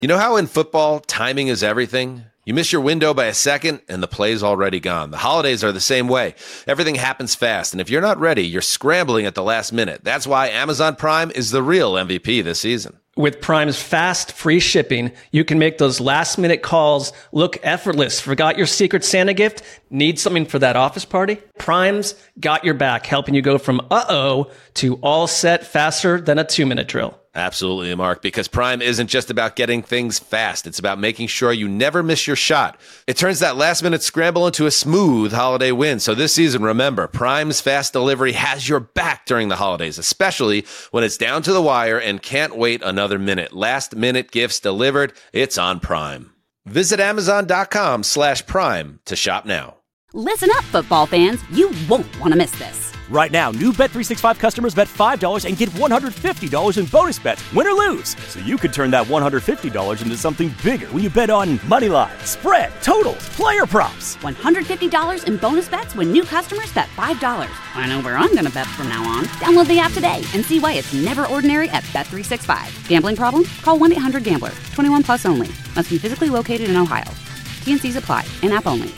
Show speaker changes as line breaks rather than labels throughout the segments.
You know how in football, timing is everything? You miss your window by a second, and the play's already gone. The holidays are the same way. Everything happens fast, and if you're not ready, you're scrambling at the last minute. That's why Amazon Prime is the real MVP this season.
With Prime's fast, free shipping, you can make those last-minute calls look effortless. Forgot your Secret Santa gift? Need something for that office party? Prime's got your back, helping you go from uh-oh to all set faster than a 2-minute drill.
Absolutely, Mark, because Prime isn't just about getting things fast. It's about making sure you never miss your shot. It turns that last-minute scramble into a smooth holiday win. So this season, remember, Prime's fast delivery has your back during the holidays, especially when it's down to the wire and can't wait another minute. Last-minute gifts delivered. It's on Prime. Visit Amazon.com/Prime to shop now.
Listen up, football fans. You won't want to miss this.
Right now, new Bet365 customers bet $5 and get $150 in bonus bets, win or lose. So you could turn that $150 into something bigger when you bet on moneyline, spread, totals, player props.
$150 in bonus bets when new customers bet $5. I know where I'm going to bet from now on. Download the app today and see why it's never ordinary at Bet365. Gambling problem? Call 1-800-GAMBLER. 21 plus only. Must be physically located in Ohio. T&Cs apply. In-app only.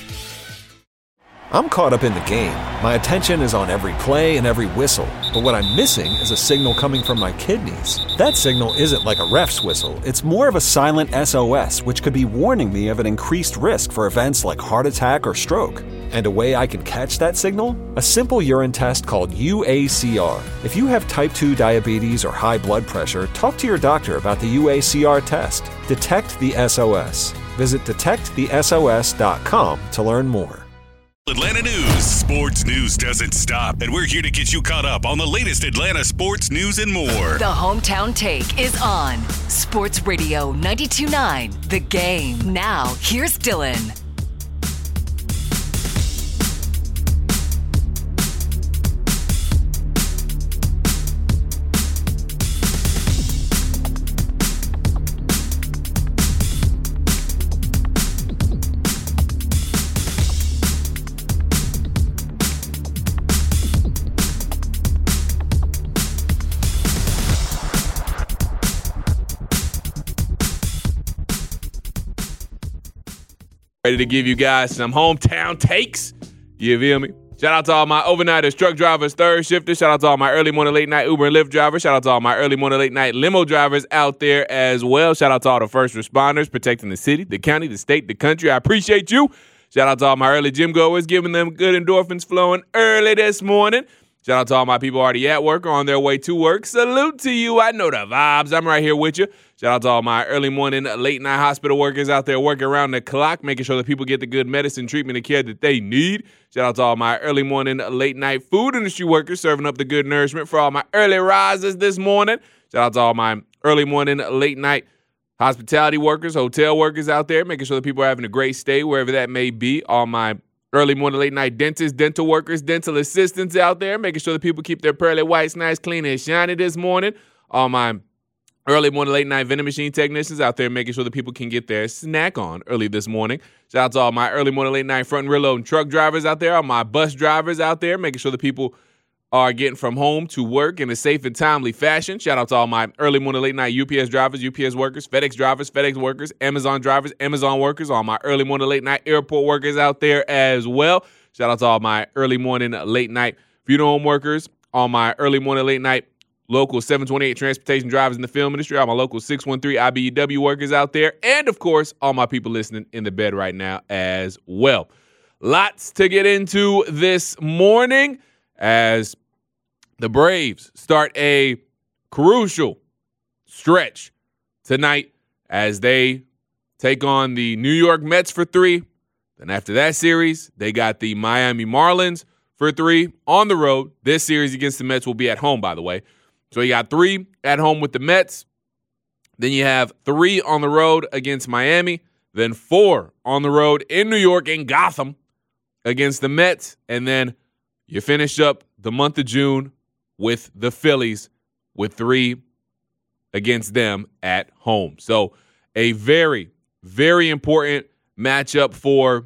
I'm caught up in the game. My attention is on every play and every whistle. But what I'm missing is a signal coming from my kidneys. That signal isn't like a ref's whistle. It's more of a silent SOS, which could be warning me of an increased risk for events like heart attack or stroke. And a way I can catch that signal? A simple urine test called UACR. If you have type 2 diabetes or high blood pressure, talk to your doctor about the UACR test. Detect the SOS. Visit detectthesos.com to learn more.
Atlanta news. Sports news doesn't stop, and we're here to get you caught up on the latest Atlanta sports news and more.
The Hometown Take is on Sports Radio 92.9 The Game. Now, here's Dylan.
Ready to give you guys some hometown takes. You feel me? Shout out to all my overnighters, truck drivers, third shifters. Shout out to all my early morning, late night Uber and Lyft drivers. Shout out to all my early morning, late night limo drivers out there as well. Shout out to all the first responders protecting the city, the county, the state, the country. I appreciate you. Shout out to all my early gym goers, giving them good endorphins flowing early this morning. Shout out to all my people already at work or on their way to work. Salute to you. I know the vibes. I'm right here with you. Shout out to all my early morning, late night hospital workers out there working around the clock, making sure that people get the good medicine, treatment, and care that they need. Shout out to all my early morning, late night food industry workers serving up the good nourishment for all my early risers this morning. Shout out to all my early morning, late night hospitality workers, hotel workers out there, making sure that people are having a great stay wherever that may be. All my early morning, late night dentists, dental workers, dental assistants out there, making sure that people keep their pearly whites nice, clean, and shiny this morning. All my early morning, late night vending machine technicians out there, making sure that people can get their snack on early this morning. Shout out to all my early morning, late night front and rear load truck drivers out there, all my bus drivers out there, making sure that people are getting from home to work in a safe and timely fashion. Shout out to all my early morning, late night UPS drivers, UPS workers, FedEx workers, Amazon drivers, Amazon workers, all my early morning, late night airport workers out there as well. Shout out to all my early morning, late night funeral home workers, all my early morning, late night local 728 transportation drivers in the film industry, all my local 613 IBEW workers out there, and of course, all my people listening in the bed right now as well. Lots to get into this morning as the Braves start a crucial stretch tonight as they take on the New York Mets for 3. Then after that series, they got the Miami Marlins for 3 on the road. This series against the Mets will be at home, by the way. So you got 3 at home with the Mets. Then you have 3 on the road against Miami. Then 4 on the road in New York and Gotham against the Mets. And then you finish up the month of June with the Phillies with 3 against them at home. So a very, very important matchup for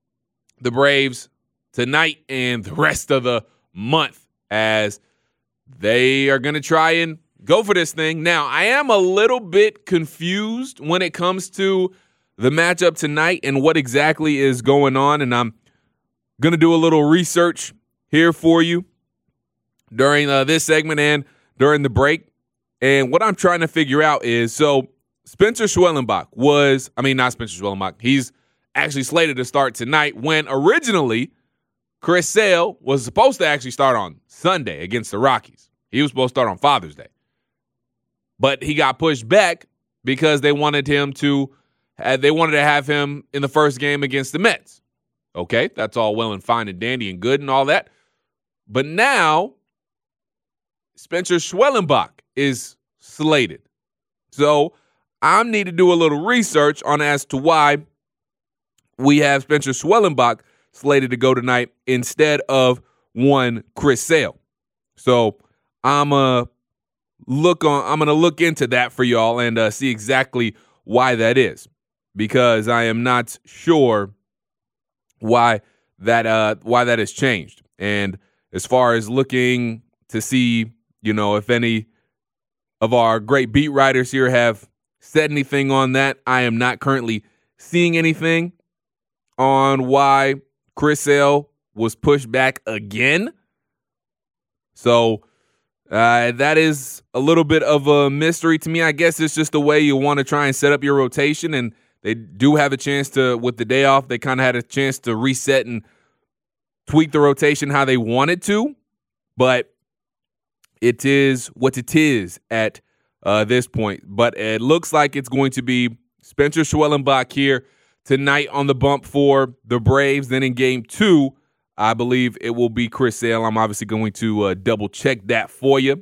the Braves tonight and the rest of the month as they are going to try and go for this thing. Now, I am a little bit confused when it comes to the matchup tonight and what exactly is going on, and I'm going to do a little research here for you during this segment and during the break. And what I'm trying to figure out is, so Spencer Schwellenbach not Spencer Schwellenbach, he's actually slated to start tonight when originally Chris Sale was supposed to actually start on Sunday against the Rockies. He was supposed to start on Father's Day. But he got pushed back because they wanted to have him in the first game against the Mets. Okay, that's all well and fine and dandy and good and all that. But now Spencer Schwellenbach is slated. So I need to do a little research on as to why we have Spencer Schwellenbach slated to go tonight instead of one Chris Sale. So I'm gonna look into that for y'all and see exactly why that is, because I am not sure why that has changed. And as far as looking to see, if any of our great beat writers here have said anything on that, I am not currently seeing anything on why Chris Sale was pushed back again. So that is a little bit of a mystery to me. I guess it's just the way you want to try and set up your rotation, and they do have a chance to, with the day off, they kind of had a chance to reset and tweak the rotation how they wanted to, but it is what it is at this point. But it looks like it's going to be Spencer Schwellenbach here tonight on the bump for the Braves. Then in Game 2, I believe it will be Chris Sale. I'm obviously going to double-check that for you.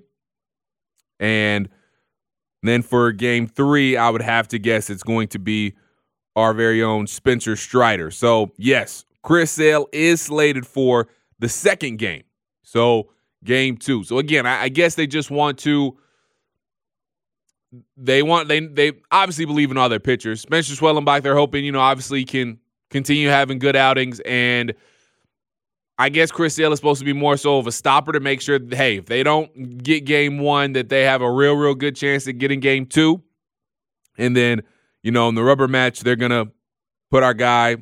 And then for Game 3, I would have to guess it's going to be our very own Spencer Strider. So, yes, Chris Sale is slated for the second game. So, Game 2. So, again, I guess they just want to – they obviously believe in all their pitchers. Spencer Schwellenbach, they're hoping, obviously can continue having good outings. And I guess Chris Sale is supposed to be more so of a stopper to make sure that, hey, if they don't get Game 1, that they have a real, real good chance at getting Game 2. And then, in the rubber match, they're going to put our guy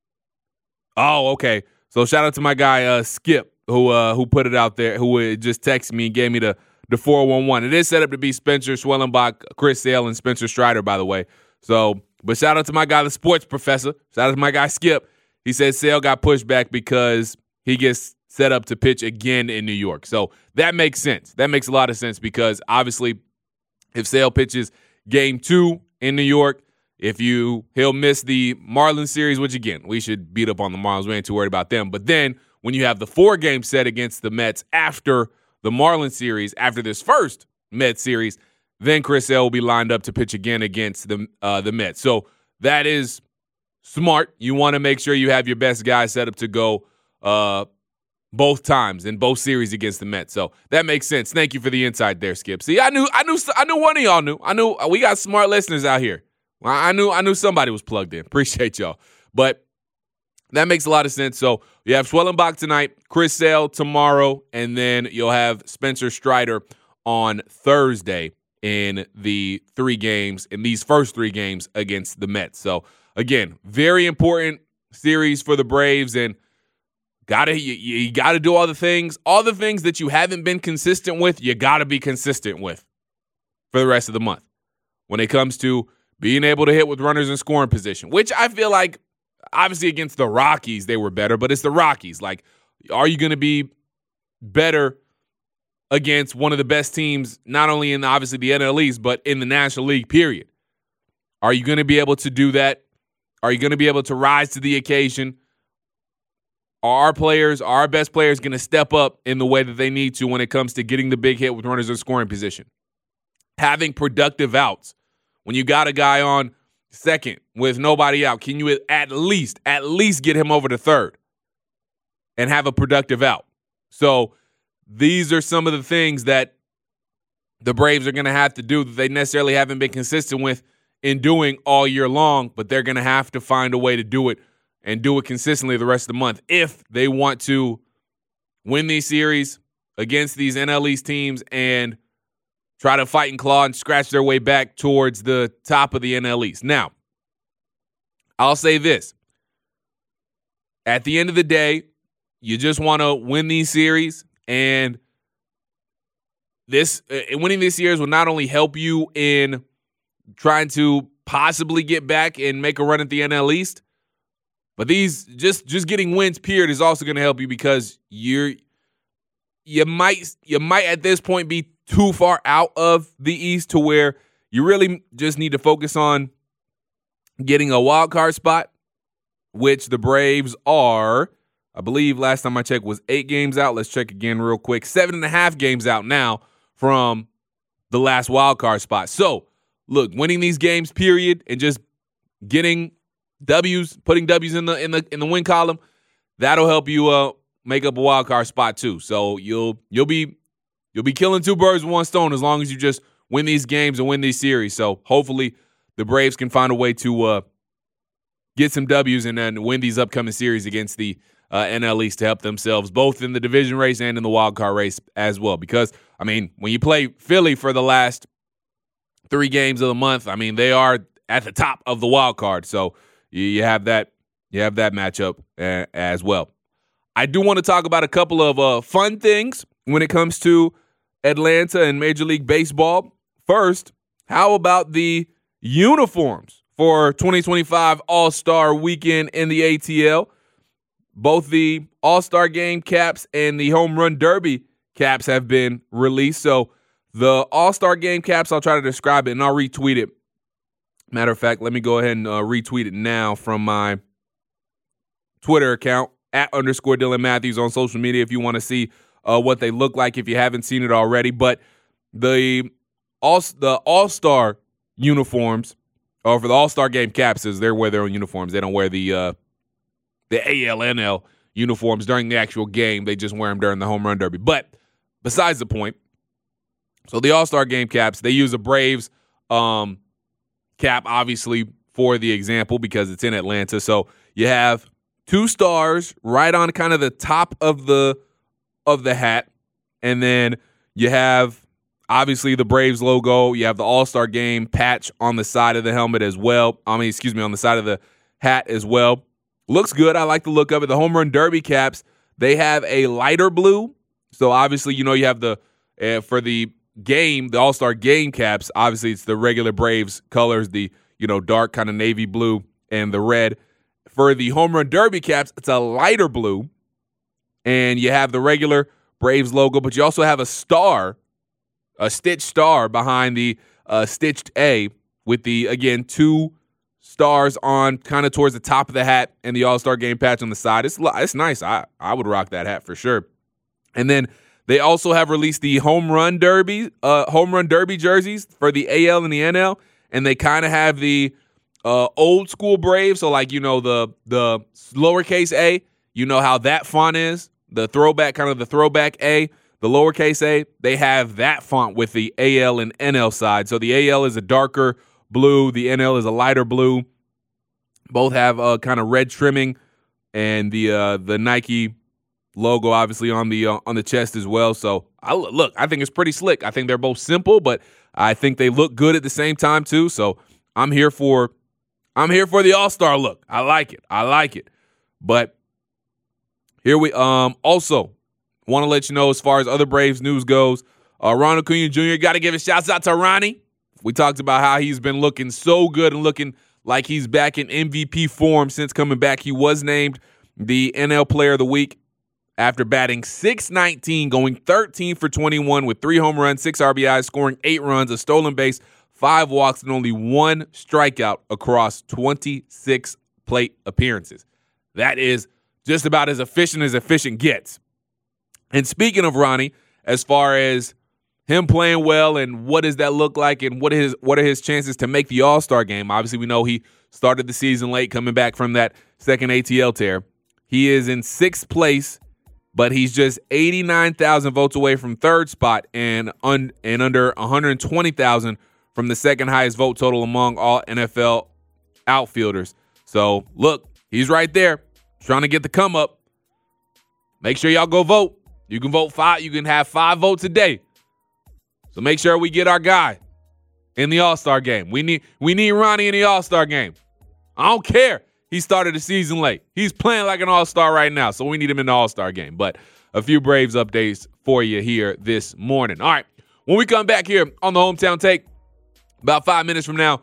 – oh, okay. So shout out to my guy Skip, who put it out there, who just texted me and gave me the 411. It is set up to be Spencer Schwellenbach, Chris Sale, and Spencer Strider, by the way. So, but shout out to my guy, the sports professor. Shout out to my guy Skip. He said Sale got pushed back because he gets set up to pitch again in New York. So that makes sense. That makes a lot of sense because obviously if Sale pitches Game 2 in New York, he'll miss the Marlins series, which again, we should beat up on the Marlins. We ain't too worried about them. But then when you have the 4-game set against the Mets after the Marlins series, after this first Mets series, then Chris Sale will be lined up to pitch again against the Mets. So that is smart. You want to make sure you have your best guy set up to go both times in both series against the Mets. So that makes sense. Thank you for the insight there, Skip. See, I knew one of y'all knew. I knew we got smart listeners out here. I knew somebody was plugged in. Appreciate y'all. But that makes a lot of sense. So you have Schwellenbach tonight, Chris Sale tomorrow, and then you'll have Spencer Strider on Thursday in the 3 games, in these first 3 games against the Mets. So again, very important series for the Braves, and you gotta do all the things that you haven't been consistent with, you gotta be consistent with for the rest of the month. When it comes to being able to hit with runners in scoring position, which I feel like obviously against the Rockies they were better, but it's the Rockies. Like, are you going to be better against one of the best teams, not only in obviously the NL East, but in the National League, period? Are you going to be able to do that? Are you going to be able to rise to the occasion? Are our best players going to step up in the way that they need to when it comes to getting the big hit with runners in scoring position? Having productive outs. When you got a guy on second with nobody out, can you at least get him over to third and have a productive out? So these are some of the things that the Braves are going to have to do that they necessarily haven't been consistent with in doing all year long, but they're going to have to find a way to do it and do it consistently the rest of the month if they want to win these series against these NL East teams and try to fight and claw and scratch their way back towards the top of the NL East. Now, I'll say this. At the end of the day, you just want to win these series, and winning these series will not only help you in trying to possibly get back and make a run at the NL East, but these just getting wins period is also going to help you because you might at this point be too far out of the East to where you really just need to focus on getting a wild card spot, which the Braves are, I believe last time I checked was 8 games out. Let's check again real quick. 7.5 games out now from the last wild card spot. So, look, winning these games, period, and just getting W's, putting W's in the win column, that'll help you make up a wild card spot too. So you'll be killing 2 birds with 1 stone as long as you just win these games and win these series. So hopefully the Braves can find a way to get some W's and then win these upcoming series against the NL East to help themselves both in the division race and in the wild card race as well. Because, I mean, when you play Philly for the last 3 games of the month, I mean, they are at the top of the wild card. So you have that matchup as well. I do want to talk about a couple of fun things when it comes to Atlanta and Major League Baseball. First, how about the uniforms for 2025 All-Star Weekend in the ATL? Both the All-Star Game caps and the Home Run Derby caps have been released. So the All-Star Game caps, I'll try to describe it, and I'll retweet it. Matter of fact, let me go ahead and retweet it now from my Twitter account, @_Dylan Matthews on social media if you want to see what they look like if you haven't seen it already. But the All-Star uniforms, or for the All-Star Game caps, is they wear their own uniforms. They don't wear the ALNL uniforms during the actual game. They just wear them during the Home Run Derby. But besides the point, so the All-Star Game caps, they use a Braves cap, obviously, for the example because it's in Atlanta. So you have 2 stars right on kind of the top of the hat, and then you have obviously the Braves logo. You have the All-Star Game patch on the side of the helmet as well. On the side of the hat as well. Looks good. I like the look of it. The Home Run Derby caps, they have a lighter blue. So obviously, you have the for the game, the All-Star Game caps, obviously it's the regular Braves colors, the dark kind of navy blue and the red. For the Home Run Derby caps, it's a lighter blue, and you have the regular Braves logo, but you also have a star, a stitched star behind the stitched A with the, again, 2 stars on kind of towards the top of the hat and the All-Star Game patch on the side. It's nice. I would rock that hat for sure. And then they also have released the Home Run Derby jerseys for the AL and the NL, and they kind of have the old school Braves, so like the lowercase a, how that font is, the throwback, kind of the throwback A, the lowercase a, they have that font with the AL and NL side. So the AL is a darker blue, the NL is a lighter blue. Both have kind of red trimming, and the Nike logo obviously on the chest as well. So I think it's pretty slick. I think they're both simple, but I think they look good at the same time too. So I'm here for the All-Star look. I like it. But here we also want to let you know, as far as other Braves news goes, Ronald Acuna Jr., got to give a shout out to Ronnie. We talked about how he's been looking so good and looking like he's back in MVP form since coming back. He was named the NL Player of the Week after batting .619, going 13 for 21 with 3 home runs, 6 RBIs, scoring 8 runs, a stolen base, 5 walks, and only 1 strikeout across 26 plate appearances. That is just about as efficient gets. And speaking of Ronnie, as far as him playing well and what does that look like and what are his chances to make the All-Star game, obviously we know he started the season late coming back from that second ATL tear. He is in 6th place, but he's just 89,000 votes away from 3rd spot and under 120,000 from the second highest vote total among all NFL outfielders. So, look, he's right there trying to get the come up. Make sure y'all go vote. You can vote 5. You can have 5 votes a day. So make sure we get our guy in the All-Star game. We need Ronnie in the All-Star game. I don't care. He started the season late. He's playing like an All-Star right now, so we need him in the All-Star game. But a few Braves updates for you here this morning. All right, when we come back here on the Hometown Take, about 5 minutes from now,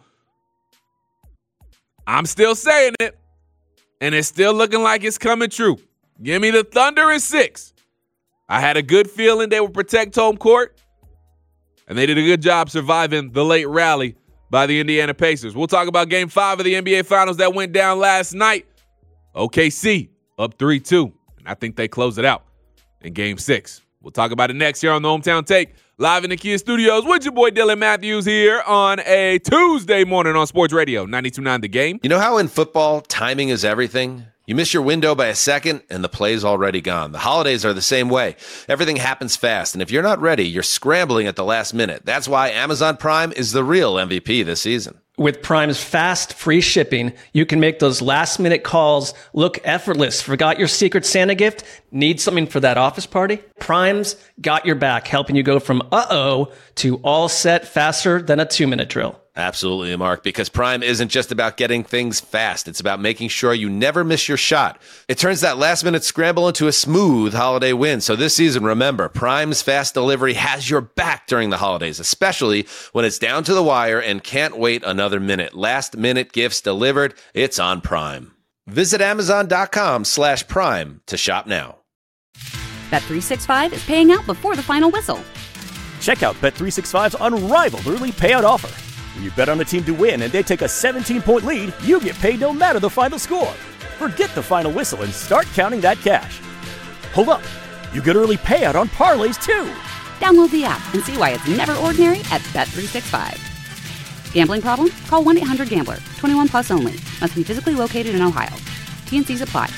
I'm still saying it, and it's still looking like it's coming true. Give me the Thunder in 6. I had a good feeling they would protect home court, and they did a good job surviving the late rally by the Indiana Pacers. We'll talk about Game 5 of the NBA Finals that went down last night. OKC up 3-2, and I think they closed it out in Game 6. We'll talk about it next here on the Hometown Take, live in the Kia Studios with your boy Dylan Matthews here on a Tuesday morning on Sports Radio 92.9 The Game.
You know how in football, timing is everything? You miss your window by a second, and the play's already gone. The holidays are the same way. Everything happens fast, and if you're not ready, you're scrambling at the last minute. That's why Amazon Prime is the real MVP this season.
With Prime's fast, free shipping, you can make those last-minute calls look effortless. Forgot your Secret Santa gift? Need something for that office party? Prime's got your back, helping you go from uh-oh to all set faster than a 2-minute drill.
Absolutely, Mark, because Prime isn't just about getting things fast. It's about making sure you never miss your shot. It turns that last-minute scramble into a smooth holiday win. So this season, remember, Prime's fast delivery has your back during the holidays, especially when it's down to the wire and can't wait another minute. Last-minute gifts delivered, it's on Prime. Visit Amazon.com/Prime to shop now.
Bet365 is paying out before the final whistle.
Check out Bet365's unrivaled early payout offer. When you bet on a team to win and they take a 17-point lead, you get paid no matter the final score. Forget the final whistle and start counting that cash. Hold up. You get early payout on parlays, too.
Download the app and see why it's never ordinary at Bet365. Gambling problem? Call 1-800-GAMBLER. 21 plus only. Must be physically located in Ohio. T&Cs apply.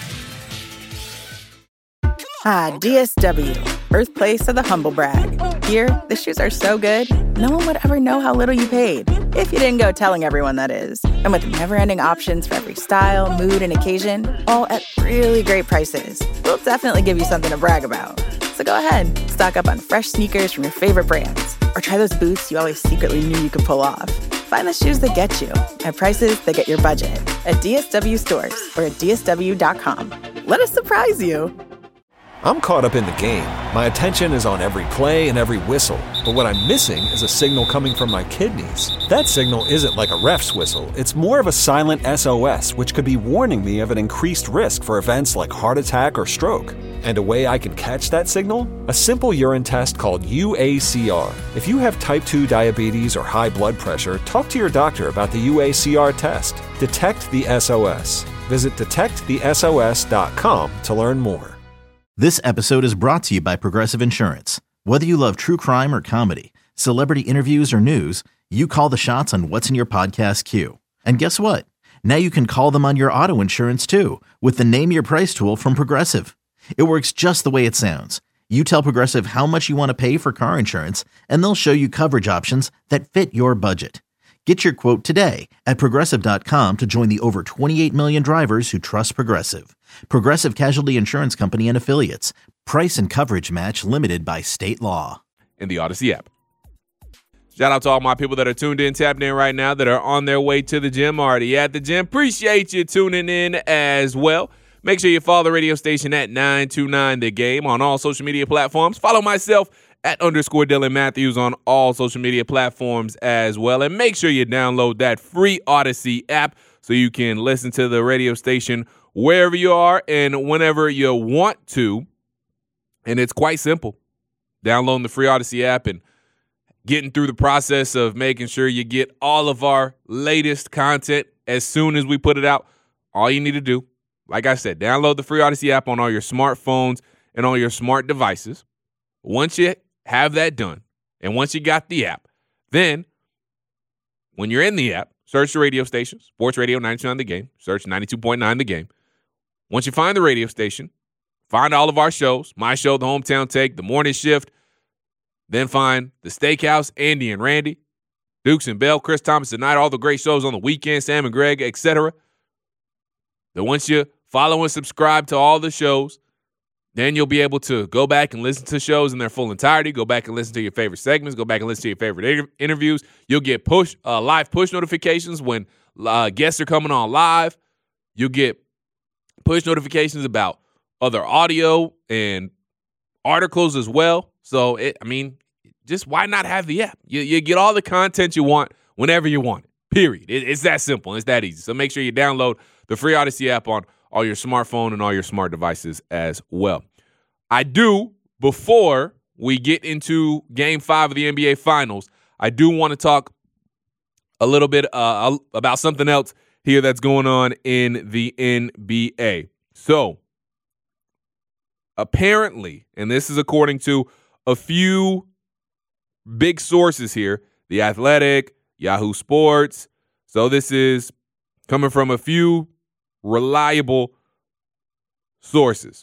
DSW, birthplace of the humble brag. Here, the shoes are so good, no one would ever know how little you paid. If you didn't go telling everyone, that is. And with never-ending options for every style, mood, and occasion, all at really great prices, we'll definitely give you something to brag about. So go ahead, stock up on fresh sneakers from your favorite brands, or try those boots you always secretly knew you could pull off. Find the shoes that get you at prices that get your budget at DSW stores or at DSW.com. Let us surprise you.
I'm caught up in the game. My attention is on every play and every whistle. But what I'm missing is a signal coming from my kidneys. That signal isn't like a ref's whistle. It's more of a silent SOS, which could be warning me of an increased risk for events like heart attack or stroke. And a way I can catch that signal? A simple urine test called UACR. If you have type 2 diabetes or high blood pressure, talk to your doctor about the UACR test. Detect the SOS. Visit detectthesos.com to learn more.
This episode is brought to you by Progressive Insurance. Whether you love true crime or comedy, celebrity interviews or news, you call the shots on what's in your podcast queue. And guess what? Now you can call them on your auto insurance too with the Name Your Price tool from Progressive. It works just the way it sounds. You tell Progressive how much you want to pay for car insurance, and they'll show you coverage options that fit your budget. Get your quote today at Progressive.com to join the over 28 million drivers who trust Progressive. Progressive Casualty Insurance Company and Affiliates. Price and coverage match limited by state law.
In the Odyssey app. Shout out to all my people that are tuned in, tapped in right now, that are on their way to the gym, already at the gym. Appreciate you tuning in as well. Make sure you follow the radio station at 929 The Game on all social media platforms. Follow myself at _Dylan Matthews on all social media platforms as well. And make sure you download that free Odyssey app so you can listen to the radio station wherever you are and whenever you want to. And it's quite simple. Downloading the free Odyssey app and getting through the process of making sure you get all of our latest content as soon as we put it out. All you need to do, like I said, download the free Odyssey app on all your smartphones and on your smart devices. Once you have that done, and once you got the app, then when you're in the app, search the radio station, Sports Radio 92.9 The Game, search 92.9 The Game. Once you find the radio station, find all of our shows, my show, The Hometown Take, The Morning Shift, then find The Steakhouse, Andy and Randy, Dukes and Bell, Chris Thomas Tonight, all the great shows on the weekend, Sam and Greg, etc. Then once you follow and subscribe to all the shows, Then you'll be able to go back and listen to shows in their full entirety, go back and listen to your favorite segments, go back and listen to your favorite interviews. You'll get live push notifications when guests are coming on live. You'll get push notifications about other audio and articles as well. So, just why not have the app? You get all the content you want whenever you want it, period. It's that simple. It's that easy. So make sure you download the free Odyssey app on all your smartphone and all your smart devices as well. Before we get into Game 5 of the NBA Finals, I do want to talk a little bit about something else here that's going on in the NBA. So, apparently, and this is according to a few big sources here, The Athletic, Yahoo Sports. So this is coming from a few reliable sources.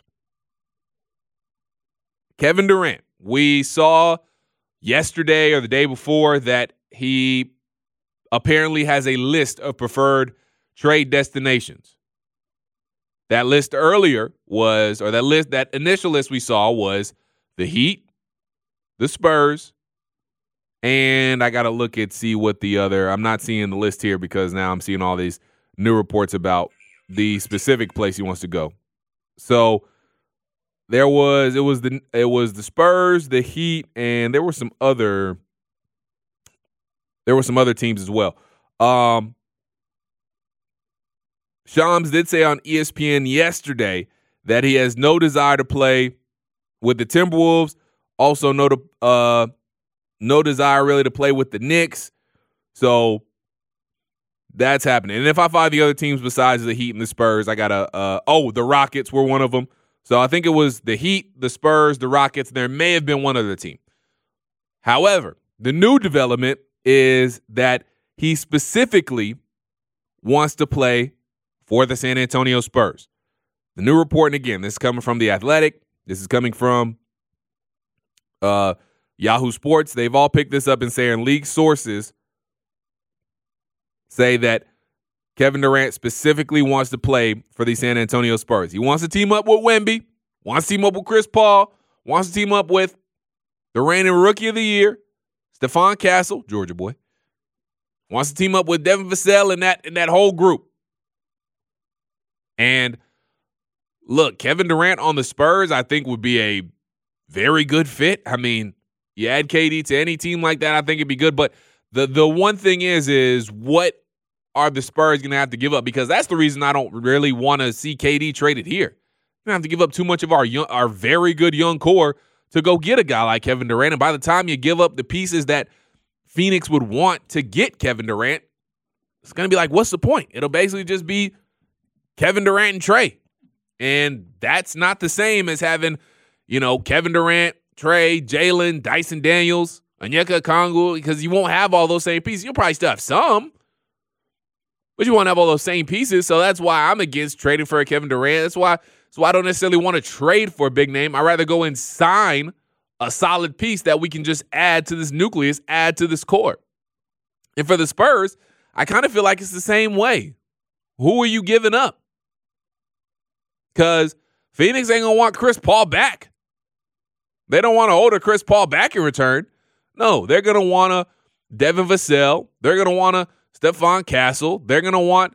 Kevin Durant, we saw yesterday or the day before that he apparently has a list of preferred trade destinations. That list earlier was, or that initial list we saw was the Heat, the Spurs, and I got to look at see what the other, I'm not seeing the list here because now I'm seeing all these new reports about the specific place he wants to go. So it was the Spurs, the Heat, and there were some other teams as well. Shams did say on ESPN yesterday that he has no desire to play with the Timberwolves. Also, no desire really to play with the Knicks. So that's happening. And if I find the other teams besides the Heat and the Spurs, I got the Rockets were one of them. So I think it was the Heat, the Spurs, the Rockets. There may have been one other team. However, the new development is that he specifically wants to play for the San Antonio Spurs. The new report, and again, this is coming from The Athletic. This is coming from Yahoo Sports. They've all picked this up and saying league sources say that Kevin Durant specifically wants to play for the San Antonio Spurs. He wants to team up with Wemby, wants to team up with Chris Paul, wants to team up with the reigning Rookie of the Year, Stephon Castle, Georgia boy, wants to team up with Devin Vassell and that whole group. And look, Kevin Durant on the Spurs, I think would be a very good fit. I mean, you add KD to any team like that, I think it'd be good. But the one thing is what are the Spurs going to have to give up? Because that's the reason I don't really want to see KD traded here. We're going to have to give up too much of our very good young core to go get a guy like Kevin Durant. And by the time you give up the pieces that Phoenix would want to get Kevin Durant, it's going to be like, what's the point? It'll basically just be Kevin Durant and Trey. And that's not the same as having, Kevin Durant, Trey, Jalen, Dyson Daniels, Onyeka Okongwu, because you won't have all those same pieces. You'll probably still have some, but you won't have all those same pieces. So that's why I'm against trading for a Kevin Durant. That's why I don't necessarily want to trade for a big name. I'd rather go and sign a solid piece that we can just add to this nucleus, add to this core. And for the Spurs, I kind of feel like it's the same way. Who are you giving up? Because Phoenix ain't going to want Chris Paul back. They don't want to hold a Chris Paul back in return. No, they're going to want a Devin Vassell. They're going to want a Stephon Castle. They're going to want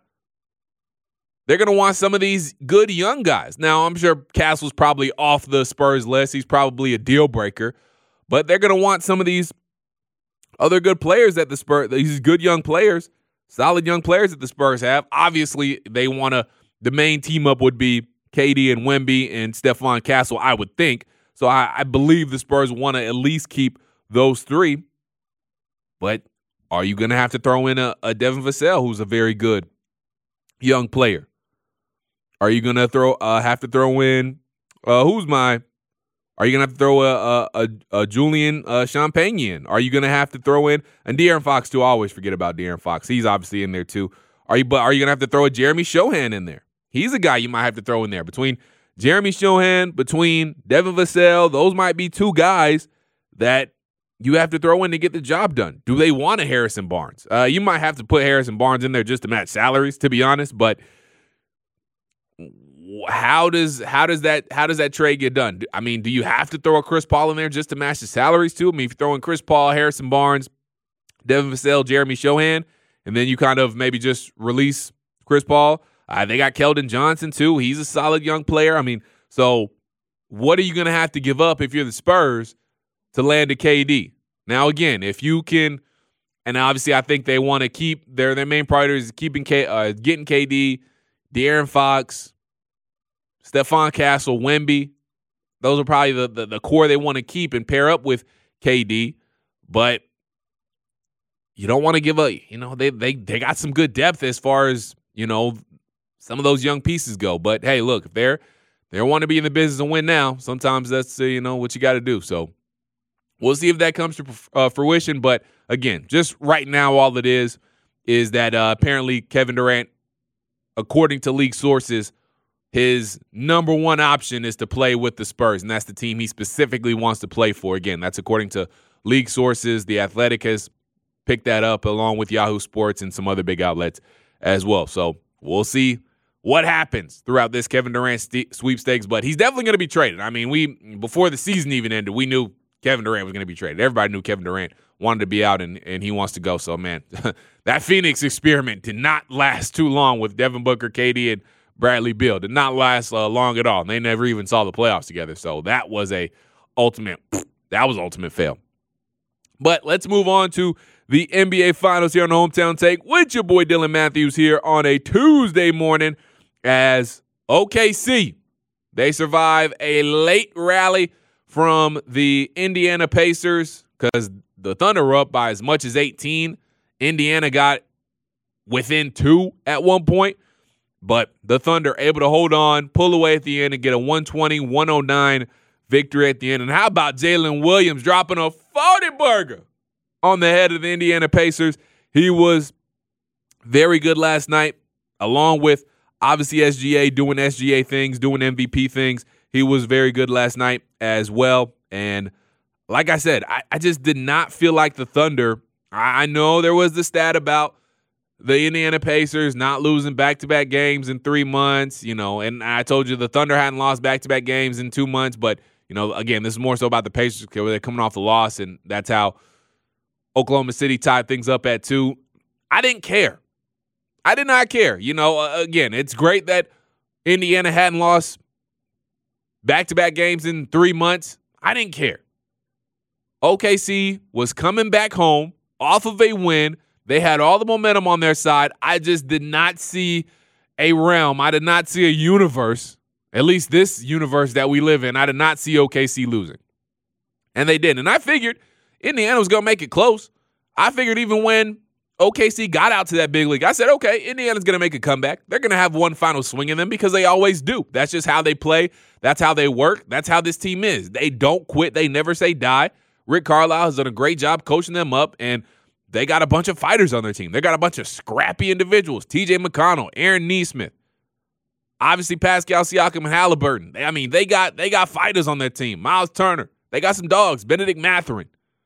some of these good young guys. Now, I'm sure Castle's probably off the Spurs list. He's probably a deal breaker. But they're going to want some of these other good players that the Spurs, these good young players, solid young players that the Spurs have. Obviously, they want to, the main team up would be KD and Wemby and Stephon Castle, I would think. So I believe the Spurs want to at least keep those three. But are you going to have to throw in a Devin Vassell, who's a very good young player? Are you going to have to throw in are you going to have to throw a Julian Champagne in? Are you going to have to throw in and De'Aaron Fox too? I always forget about De'Aaron Fox. He's obviously in there too. Are you going to have to throw a Jeremy Shohan in there? He's a guy you might have to throw in there. Between Jeremy Shohan, between Devin Vassell, those might be two guys that you have to throw in to get the job done. Do they want a Harrison Barnes? You might have to put Harrison Barnes in there just to match salaries, to be honest. But how does that trade get done? I mean, do you have to throw a Chris Paul in there just to match the salaries too? I mean, if you throw in Chris Paul, Harrison Barnes, Devin Vassell, Jeremy Shohan, and then you kind of maybe just release Chris Paul. They got Keldon Johnson too. He's a solid young player. I mean, so what are you going to have to give up if you're the Spurs to land a KD? Now, again, if you can, and obviously I think they want to keep their main priority is getting KD, De'Aaron Fox, Stephon Castle, Wemby. Those are probably the core they want to keep and pair up with KD. But you don't want to give up. They got some good depth as far as, some of those young pieces go. But, hey, look, if they want to be in the business and win now, sometimes that's, what you got to do. So we'll see if that comes to fruition. But, again, just right now all it is that apparently Kevin Durant, according to league sources, his number one option is to play with the Spurs, and that's the team he specifically wants to play for. Again, that's according to league sources. The Athletic has picked that up along with Yahoo Sports and some other big outlets as well. So we'll see what happens throughout this Kevin Durant sweepstakes, but he's definitely going to be traded. I mean, before the season even ended, we knew Kevin Durant was going to be traded. Everybody knew Kevin Durant wanted to be out, and he wants to go. So, man, that Phoenix experiment did not last too long with Devin Booker, KD, and Bradley Beal. Did not last long at all. They never even saw the playoffs together. So that was ultimate fail. But let's move on to the NBA Finals here on the Hometown Take with your boy Dylan Matthews here on a Tuesday morning as OKC, they survive a late rally from the Indiana Pacers because the Thunder were up by as much as 18. Indiana got within 2 at one point, but the Thunder able to hold on, pull away at the end, and get a 120-109 victory at the end. And how about Jalen Williams dropping a 40-burger on the head of the Indiana Pacers? He was very good last night, along with, obviously, SGA doing SGA things, doing MVP things. He was very good last night as well. And like I said, I just did not feel like the Thunder. I know there was the stat about the Indiana Pacers not losing back-to-back games in 3 months, and I told you the Thunder hadn't lost back-to-back games in 2 months. But, again, this is more so about the Pacers because they're coming off the loss, and that's how Oklahoma City tied things up at 2. I didn't care. I did not care. Again, it's great that Indiana hadn't lost back-to-back games in 3 months. I didn't care. OKC was coming back home off of a win. They had all the momentum on their side. I just did not see a realm. I did not see a universe, at least this universe that we live in. I did not see OKC losing. And they did. And I figured Indiana was going to make it close. I figured even when OKC got out to that big league, I said, okay, Indiana's going to make a comeback. They're going to have one final swing in them because they always do. That's just how they play. That's how they work. That's how this team is. They don't quit. They never say die. Rick Carlisle has done a great job coaching them up, and they got a bunch of fighters on their team. They got a bunch of scrappy individuals. TJ McConnell, Aaron Nesmith, obviously Pascal Siakam and Halliburton. They got fighters on their team. Miles Turner. They got some dogs. Benedict Mathurin.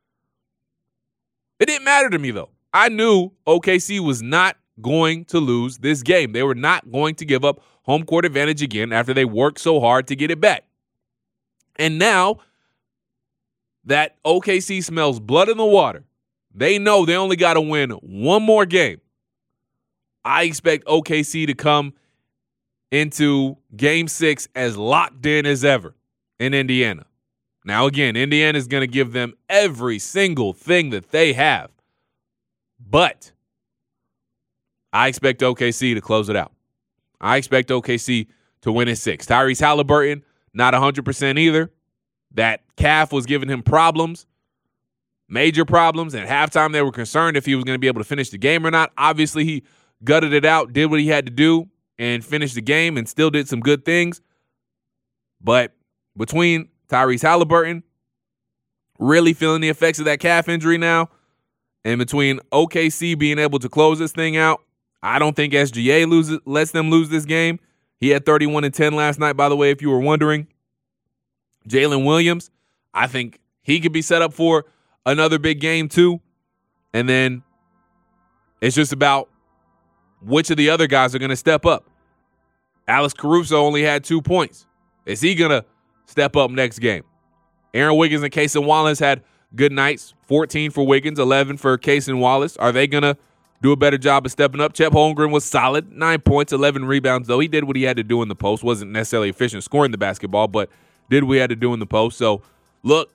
It didn't matter to me, though. I knew OKC was not going to lose this game. They were not going to give up home court advantage again after they worked so hard to get it back. And now that OKC smells blood in the water, they know they only got to win one more game. I expect OKC to come into Game 6 as locked in as ever in Indiana. Now, again, Indiana is going to give them every single thing that they have. But I expect OKC to close it out. I expect OKC to win in 6. Tyrese Halliburton, not 100% either. That calf was giving him problems, major problems. At halftime, they were concerned if he was going to be able to finish the game or not. Obviously, he gutted it out, did what he had to do, and finished the game and still did some good things. But between Tyrese Halliburton really feeling the effects of that calf injury now, and between OKC being able to close this thing out, I don't think SGA lets them lose this game. He had 31 and 10 last night, by the way, if you were wondering. Jalen Williams, I think he could be set up for another big game too. And then it's just about which of the other guys are going to step up. Alex Caruso only had 2 points. Is he going to step up next game? Aaron Wiggins and Cason Wallace had good nights. 14 for Wiggins, 11 for Cason Wallace. Are they going to do a better job of stepping up? Chet Holmgren was solid. 9 points, 11 rebounds, though. He did what he had to do in the post. Wasn't necessarily efficient scoring the basketball, but did what he had to do in the post. So, look,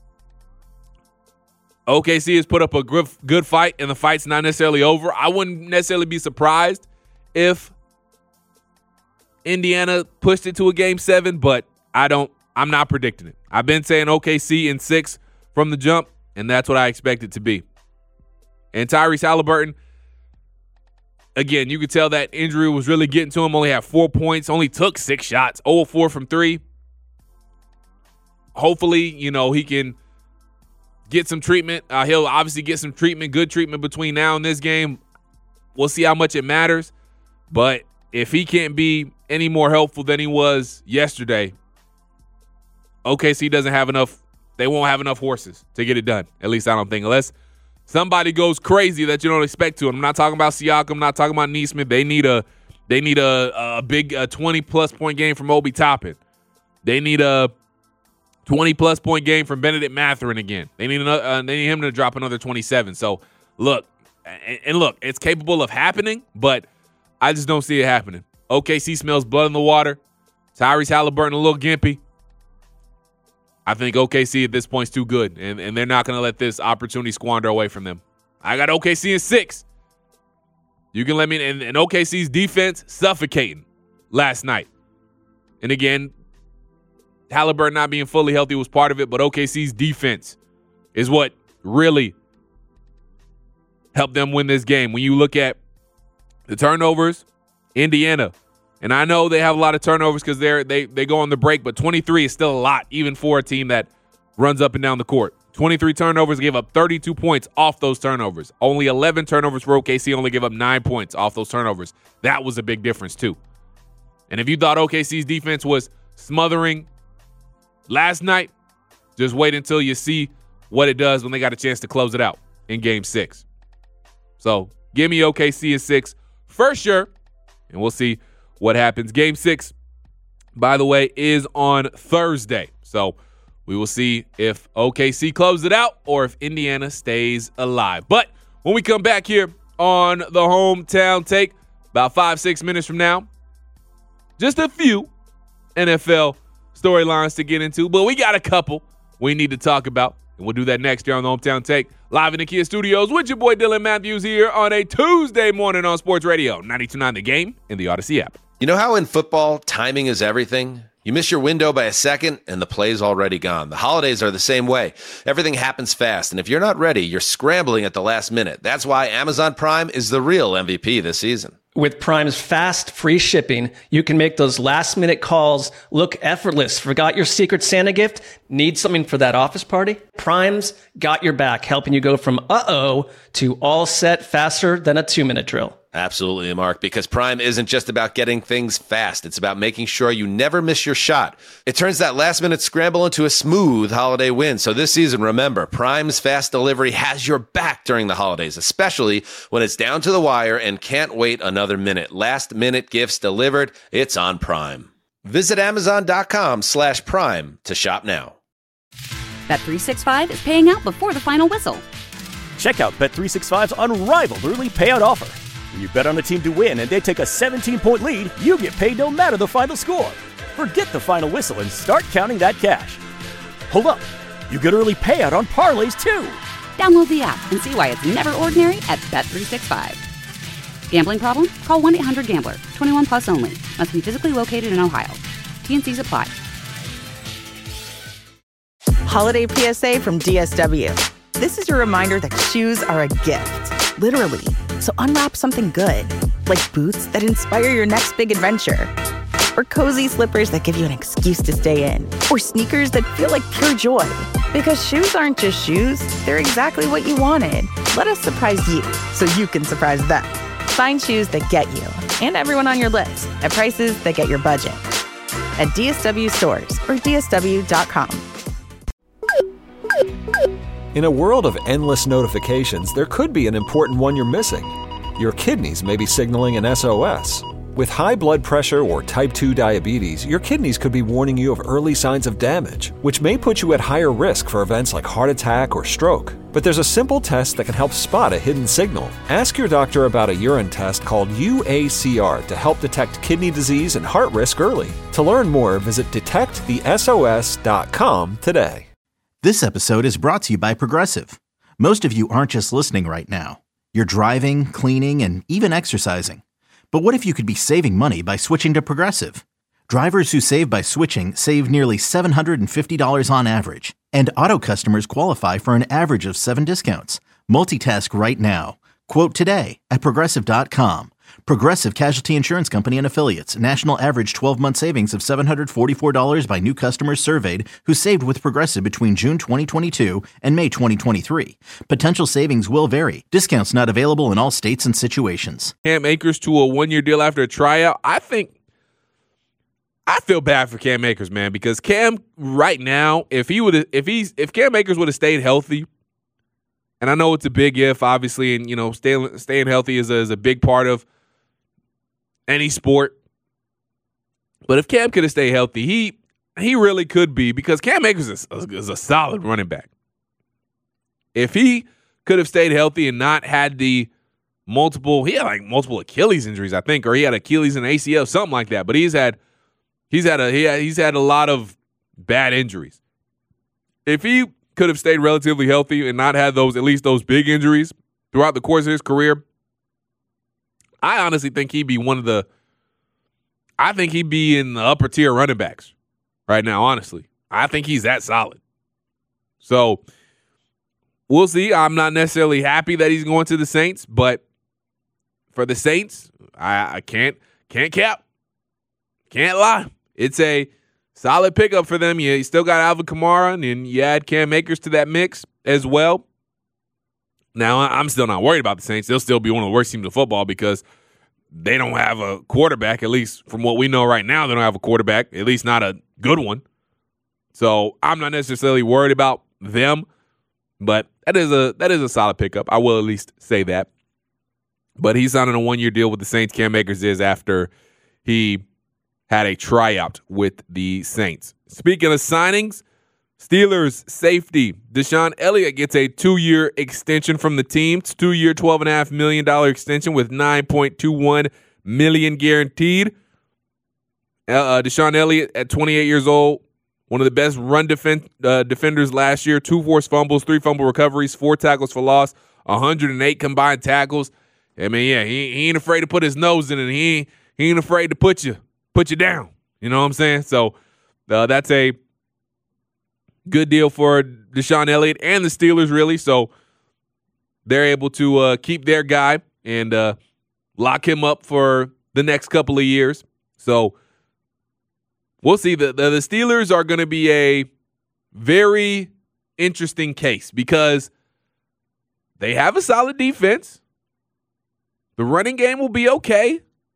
OKC has put up a good fight, and the fight's not necessarily over. I wouldn't necessarily be surprised if Indiana pushed it to a Game 7, but I'm not predicting it. I've been saying OKC in 6 from the jump, and that's what I expect it to be. And Tyrese Halliburton, again, you could tell that injury was really getting to him. Only had 4 points, only took 6 shots, 0-4 from 3. Hopefully, he can get some treatment. He'll obviously get some treatment, good treatment between now and this game. We'll see how much it matters. But if he can't be any more helpful than he was yesterday, OKC doesn't have enough. They won't have enough horses to get it done. At least I don't think. Unless somebody goes crazy that you don't expect to. And I'm not talking about Siakam. I'm not talking about Nesmith. They need a big 20-plus point game from Obi Toppin. They need a 20-plus point game from Benedict Mathurin again. They need him to drop another 27. So, look, it's capable of happening, but I just don't see it happening. OKC smells blood in the water. Tyrese Halliburton a little gimpy. I think OKC at this point is too good, and they're not going to let this opportunity squander away from them. I got OKC in 6. You can let me – and OKC's defense suffocating last night. And again, Halliburton not being fully healthy was part of it, but OKC's defense is what really helped them win this game. When you look at the turnovers, Indiana, and I know they have a lot of turnovers because they go on the break, but 23 is still a lot, even for a team that runs up and down the court. 23 turnovers, gave up 32 points off those turnovers. Only 11 turnovers for OKC, only gave up 9 points off those turnovers. That was a big difference too. And if you thought OKC's defense was smothering last night, just wait until you see what it does when they got a chance to close it out in Game 6. So give me OKC in 6 for sure, and we'll see what happens. Game 6, by the way, is on Thursday. So we will see if OKC closes it out or if Indiana stays alive. But when we come back here on the Hometown Take, about 5-6 minutes from now, just a few NFL storylines to get into, but we got a couple we need to talk about, and we'll do that next year on the Hometown Take, live in the Kia Studios with your boy Dylan Matthews here on a Tuesday morning on Sports Radio 92.9 The Game and the Odyssey app.
You know how in football, timing is everything? You miss your window by a second, and the play's already gone. The holidays are the same way. Everything happens fast, and if you're not ready, you're scrambling at the last minute. That's why Amazon Prime is the real MVP this season.
With Prime's fast, free shipping, you can make those last-minute calls look effortless. Forgot your Secret Santa gift? Need something for that office party? Prime's got your back, helping you go from uh-oh to all set faster than a 2-minute drill.
Absolutely, Mark, because Prime isn't just about getting things fast. It's about making sure you never miss your shot. It turns that last-minute scramble into a smooth holiday win. So this season, remember, Prime's fast delivery has your back during the holidays, especially when it's down to the wire and can't wait another minute. Last-minute gifts delivered, it's on Prime. Visit Amazon.com/Prime to shop now.
Bet365 is paying out before the final whistle.
Check out Bet365's unrivaled early payout offer. When you bet on a team to win and they take a 17-point lead, you get paid no matter the final score. Forget the final whistle and start counting that cash. Hold up. You get early payout on parlays, too.
Download the app and see why it's never ordinary at Bet365. Gambling problem? Call 1-800-GAMBLER. 21 plus only. Must be physically located in Ohio. T&Cs apply.
Holiday PSA from DSW. This is your reminder that shoes are a gift, literally. So unwrap something good, like boots that inspire your next big adventure, or cozy slippers that give you an excuse to stay in, or sneakers that feel like pure joy. Because shoes aren't just shoes, they're exactly what you wanted. Let us surprise you so you can surprise them. Find shoes that get you and everyone on your list at prices that get your budget at DSW stores or DSW.com.
In a world of endless notifications, there could be an important one you're missing. Your kidneys may be signaling an SOS. With high blood pressure or type 2 diabetes, your kidneys could be warning you of early signs of damage, which may put you at higher risk for events like heart attack or stroke. But there's a simple test that can help spot a hidden signal. Ask your doctor about a urine test called UACR to help detect kidney disease and heart risk early. To learn more, visit detectthesos.com today.
This episode is brought to you by Progressive. Most of you aren't just listening right now. You're driving, cleaning, and even exercising. But what if you could be saving money by switching to Progressive? Drivers who save by switching save nearly $750 on average. And auto customers qualify for an average of 7 discounts. Multitask right now. Quote today at Progressive.com. Progressive Casualty Insurance Company and Affiliates. National average 12-month savings of $744 by new customers surveyed who saved with Progressive between June 2022 and May 2023. Potential savings will vary. Discounts not available in all states and situations.
Cam Akers to a 1-year deal after a tryout. I feel bad for Cam Akers, man, because Cam right now, if Cam Akers would have stayed healthy, and I know it's a big if, obviously, and staying healthy is a big part of any sport. But if Cam could have stayed healthy, he really could be, because Cam Akers is a solid running back. If he could have stayed healthy and not had he had multiple Achilles injuries, I think, or he had Achilles and ACL, something like that. But he's had a lot of bad injuries. If he could have stayed relatively healthy and not had at least those big injuries throughout the course of his career, I honestly think he'd be in the upper tier running backs right now, honestly. I think he's that solid. So we'll see. I'm not necessarily happy that he's going to the Saints, but for the Saints, I can't cap. Can't lie. It's a solid pickup for them. You still got Alvin Kamara, and then you add Cam Akers to that mix as well. Now, I'm still not worried about the Saints. They'll still be one of the worst teams in football because they don't have a quarterback, at least from what we know right now. They don't have a quarterback, at least not a good one. So I'm not necessarily worried about them, but that is a solid pickup. I will at least say that. But he's signing a 1-year deal with the Saints. Cam Akers is, after he had a tryout with the Saints. Speaking of signings, Steelers safety Deshaun Elliott gets a 2-year extension from the team. It's a 2-year, $12.5 million extension with $9.21 million guaranteed. Deshaun Elliott, at 28 years old, one of the best run defenders last year. 2 forced fumbles, 3 fumble recoveries, 4 tackles for loss, 108 combined tackles. I mean, yeah, he ain't afraid to put his nose in it. He ain't afraid to put you down. You know what I'm saying? So that's a good deal for Deshaun Elliott and the Steelers, really. So they're able to keep their guy and lock him up for the next couple of years. So we'll see. The Steelers are going to be a very interesting case because they have a solid defense. The running game will be okay.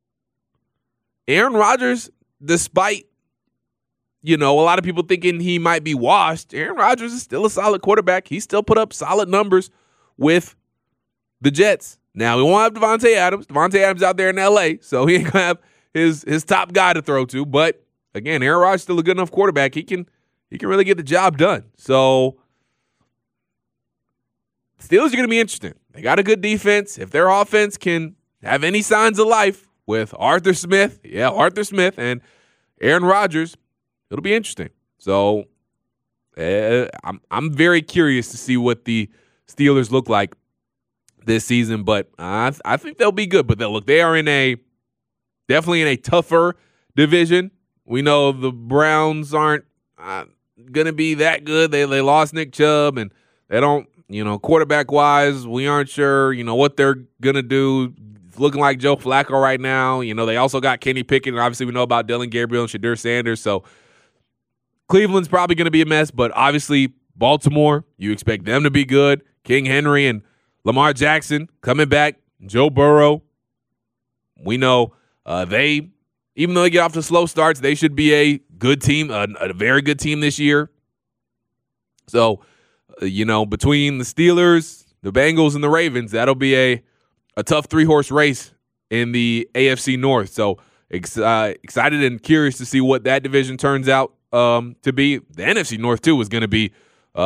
Aaron Rodgers, despite a lot of people thinking he might be washed, Aaron Rodgers is still a solid quarterback. He still put up solid numbers with the Jets. Now, we won't have Devontae Adams. Devontae Adams out there in L.A., so he ain't going to have his top guy to throw to. But, again, Aaron Rodgers is still a good enough quarterback. He can really get the job done. So, Steelers are going to be interesting. They got a good defense. If their offense can have any signs of life with Arthur Smith and Aaron Rodgers, it'll be interesting. So I'm very curious to see what the Steelers look like this season, but I think they'll be good. But they are definitely in a tougher division. We know the Browns aren't going to be that good. They lost Nick Chubb, and they don't, quarterback-wise, we aren't sure, what they're going to do. It's looking like Joe Flacco right now. They also got Kenny Pickett, and obviously we know about Dylan Gabriel and Shadur Sanders. So Cleveland's probably going to be a mess, but obviously Baltimore, you expect them to be good. King Henry and Lamar Jackson coming back. Joe Burrow. We know even though they get off to slow starts, they should be a good team, a very good team this year. So, between the Steelers, the Bengals, and the Ravens, that'll be a tough 3-horse race in the AFC North. So excited and curious to see what that division turns out to be. The NFC North, too, is going to be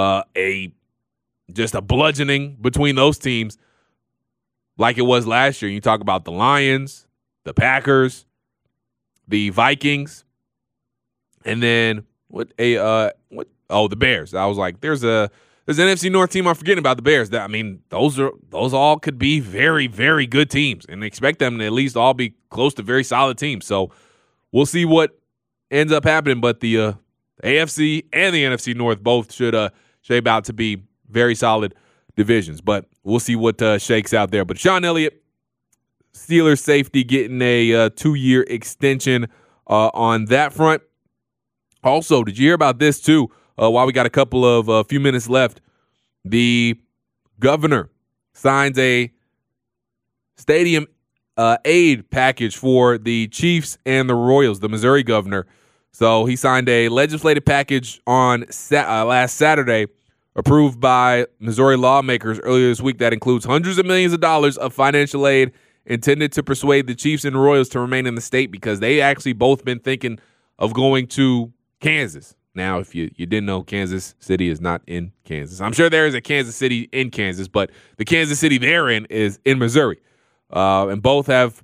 just a bludgeoning between those teams like it was last year. You talk about the Lions, the Packers, the Vikings, and then the Bears. I was like, there's an NFC North team I'm forgetting about, the Bears. Those all could be very, very good teams, and expect them to at least all be close to very solid teams. So we'll see what ends up happening, but the AFC and the NFC North both should shape out to be very solid divisions. But we'll see what shakes out there. But Sean Elliott, Steelers safety, getting a 2-year extension on that front. Also, did you hear about this too? While we got a few minutes left, the governor signs a stadium aid package for the Chiefs and the Royals, the Missouri governor. So he signed a legislative package on last Saturday, approved by Missouri lawmakers earlier this week, that includes hundreds of millions of dollars of financial aid intended to persuade the Chiefs and Royals to remain in the state, because they actually both been thinking of going to Kansas. Now, if you didn't know, Kansas City is not in Kansas. I'm sure there is a Kansas City in Kansas, but the Kansas City they're in is in Missouri. And both have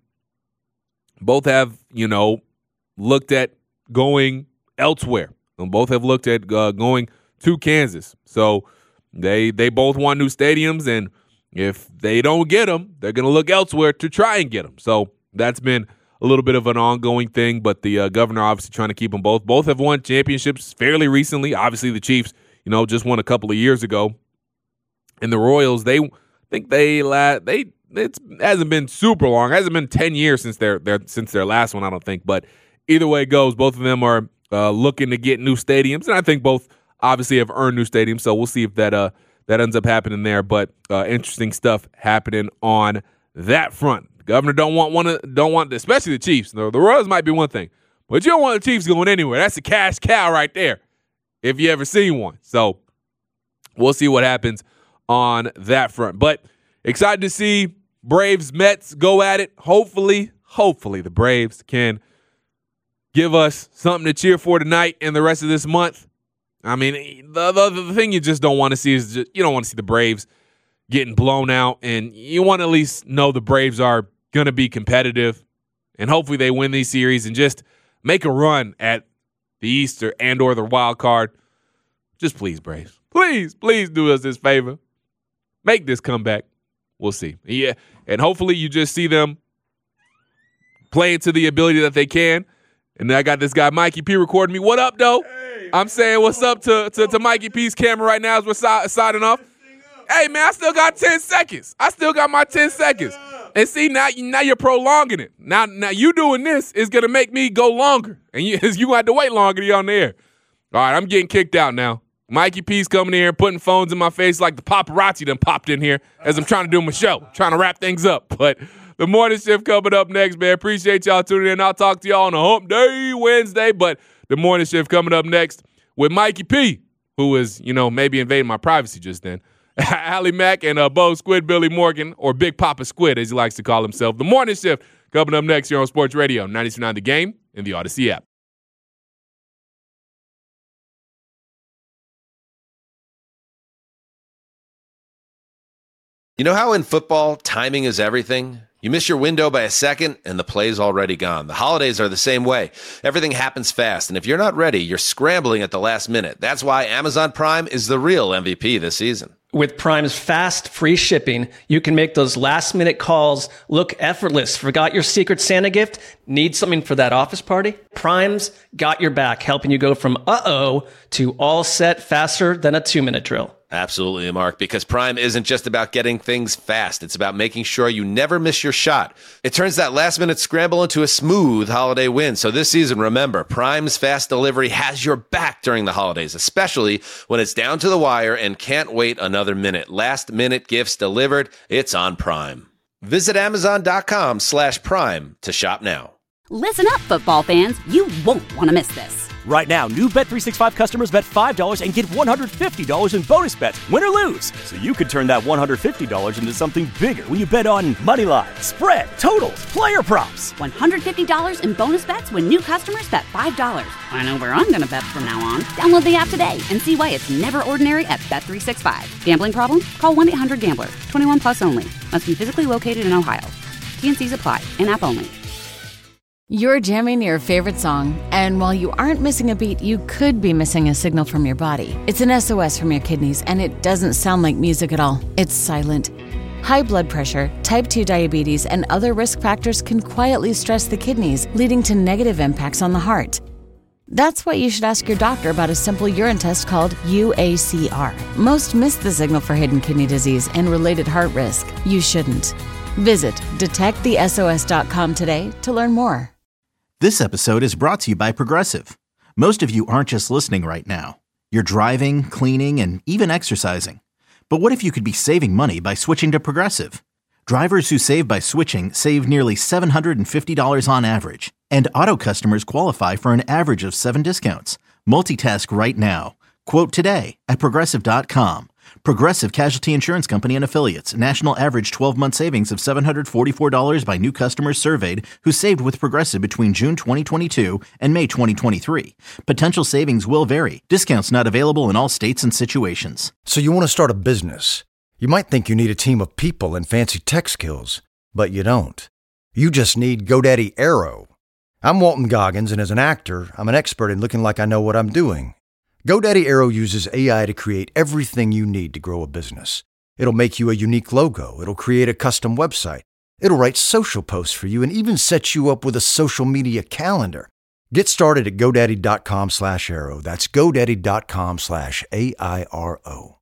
looked at going elsewhere. And both have looked at going to Kansas. So they both want new stadiums, and if they don't get them, they're going to look elsewhere to try and get them. So that's been a little bit of an ongoing thing, but the governor obviously trying to keep them both. Both have won championships fairly recently. Obviously, the Chiefs, just won a couple of years ago, and the Royals, it hasn't been super long. It hasn't been 10 years since their last one, I don't think. But either way it goes, both of them are looking to get new stadiums, and I think both obviously have earned new stadiums. So we'll see if that ends up happening there. But interesting stuff happening on that front. The governor don't want, especially the Chiefs. The Royals might be one thing, but you don't want the Chiefs going anywhere. That's a cash cow right there, if you ever seen one. So we'll see what happens on that front. But excited to see Braves Mets go at it. Hopefully the Braves can give us something to cheer for tonight and the rest of this month. I mean, the thing you just don't want to see is you don't want to see the Braves getting blown out, and you want to at least know the Braves are going to be competitive, and hopefully they win these series and just make a run at the East or the wild card. Just please, Braves. Please do us this favor. Make this comeback. We'll see. Yeah, and hopefully you just see them playing to the ability that they can. And then I got this guy, Mikey P, recording me. What up, though? Hey, I'm saying what's up to Mikey P's camera right now as we're signing off. Hey, man, I still got 10 seconds. I still got my 10 seconds. And see, now you're prolonging it. Now you doing this is going to make me go longer. And you going to have to wait longer to be on the air. All right, I'm getting kicked out now. Mikey P's coming in here, putting phones in my face like the paparazzi done popped in here as I'm trying to do my show, trying to wrap things up. But the morning shift coming up next, man. Appreciate y'all tuning in. I'll talk to y'all on a hump day Wednesday. But the morning shift coming up next with Mikey P, who is, maybe invading my privacy just then. Allie Mack and Bo Squid Billy Morgan, or Big Papa Squid, as he likes to call himself. The morning shift coming up next here on Sports Radio 92.9 The Game and the Odyssey app.
You know how in football, timing is everything? You miss your window by a second, and the play's already gone. The holidays are the same way. Everything happens fast, and if you're not ready, you're scrambling at the last minute. That's why Amazon Prime is the real MVP this season.
With Prime's fast, free shipping, you can make those last-minute calls look effortless. Forgot your Secret Santa gift? Need something for that office party? Prime's got your back, helping you go from uh-oh to all set faster than a 2-minute drill.
Absolutely, Mark, because Prime isn't just about getting things fast. It's about making sure you never miss your shot. It turns that last-minute scramble into a smooth holiday win. So this season, remember, Prime's fast delivery has your back during the holidays, especially when it's down to the wire and can't wait another minute. Last-minute gifts delivered, it's on Prime. Visit Amazon.com/Prime to shop now.
Listen up, football fans. You won't want to miss this.
Right now, new Bet365 customers bet $5 and get $150 in bonus bets, win or lose. So you could turn that $150 into something bigger when you bet on moneyline, spread, totals, player props.
$150 in bonus bets when new customers bet $5. I know where I'm going to bet from now on. Download the app today and see why it's never ordinary at Bet365. Gambling problem? Call 1-800-GAMBLER. 21 plus only. Must be physically located in Ohio. T&Cs apply. In-app only.
You're jamming your favorite song, and while you aren't missing a beat, you could be missing a signal from your body. It's an SOS from your kidneys, and it doesn't sound like music at all. It's silent. High blood pressure, type 2 diabetes, and other risk factors can quietly stress the kidneys, leading to negative impacts on the heart. That's why you should ask your doctor about a simple urine test called UACR. Most miss the signal for hidden kidney disease and related heart risk. You shouldn't. Visit detectthesos.com today to learn more.
This episode is brought to you by Progressive. Most of you aren't just listening right now. You're driving, cleaning, and even exercising. But what if you could be saving money by switching to Progressive? Drivers who save by switching save nearly $750 on average. And auto customers qualify for an average of 7 discounts. Multitask right now. Quote today at Progressive.com. Progressive Casualty Insurance Company and Affiliates. National average 12-month savings of $744 by new customers surveyed who saved with Progressive between June 2022 and May 2023. Potential savings will vary. Discounts not available in all states and situations.
So you want to start a business. You might think you need a team of people and fancy tech skills, but you don't. You just need GoDaddy Aero. I'm Walton Goggins, and as an actor, I'm an expert in looking like I know what I'm doing. GoDaddy Aero uses AI to create everything you need to grow a business. It'll make you a unique logo. It'll create a custom website. It'll write social posts for you and even set you up with a social media calendar. Get started at GoDaddy.com/Aero. That's GoDaddy.com/AIRO.